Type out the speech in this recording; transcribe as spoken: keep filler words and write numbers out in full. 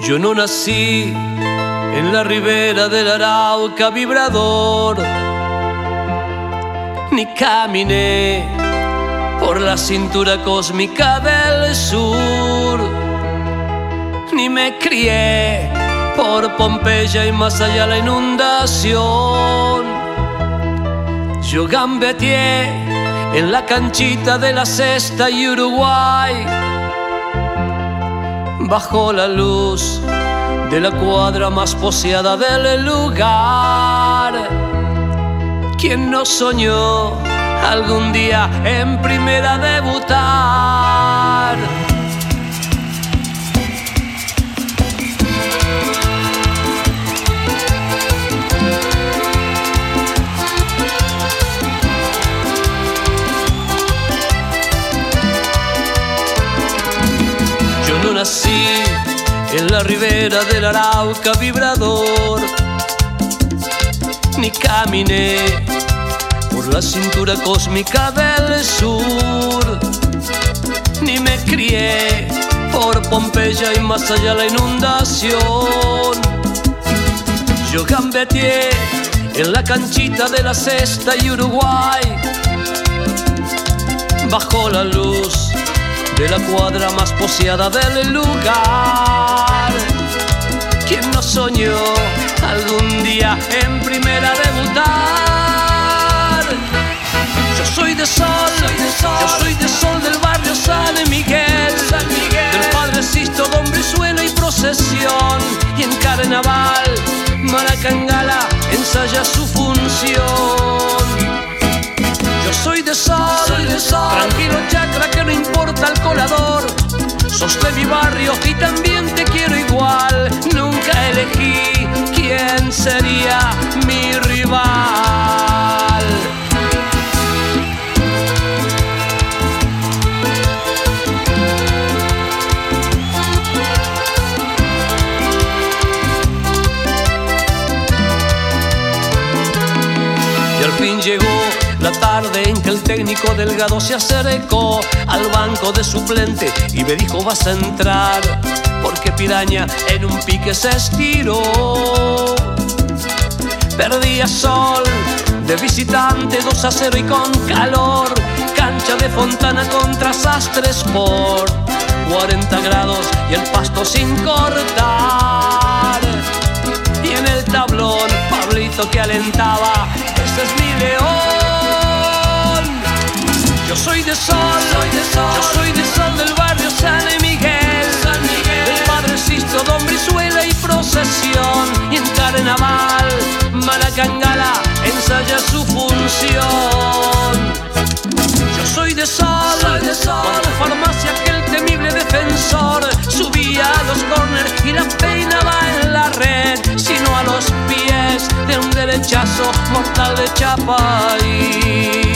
Yo no nací en la ribera del Arauca vibrador, ni caminé por la cintura cósmica del sur, ni me crié por Pompeya y más allá la inundación. Yo gambeteé en la canchita de la Cesta y Uruguay, bajo la luz de la cuadra más poseada del lugar. ¿Quién no soñó algún día en primera debutar? Yo no nací en la ribera del Arauca vibrador, ni caminé por la cintura cósmica del sur, ni me crié por Pompeya y más allá la inundación. Yo gambeteé en la canchita de la Cesta y Uruguay, bajo la luz de la cuadra más poseada del lugar. ¿Quién no soñó algún día en primera debutar? Yo soy de sol, soy de sol, yo soy de sol del barrio San Miguel, San Miguel, del Padre Sisto, Don Brizuela y procesión. Y en carnaval, Maracangala ensaya su función. Yo soy de sol, soy de sol, tranquilo chacra que no importa el colador. Sos de mi barrio y también te quiero igual. Nunca elegí quién sería mi rival. Y al fin llegó la tarde en que el técnico Delgado se acercó al banco de suplente y me dijo: vas a entrar, porque Piraña en un pique se estiró. Perdía Sol de visitante dos a cero y con calor, cancha de Fontana contra Sastre Sport, cuarenta grados y el pasto sin cortar. Y en el tablón Pablito que alentaba: ese es mi león. Yo soy de sol, soy de sol, yo soy de sol del barrio San Miguel, San Miguel, del Padre Sisto, Don Brizuela y procesión. Y en carnaval, Maracangala ensaya su función. Yo soy de sol, soy de sol, cuando Farmacia, aquel temible defensor, subía a los corners y la peinaba en la red, sino a los pies de un derechazo mortal de Chapay.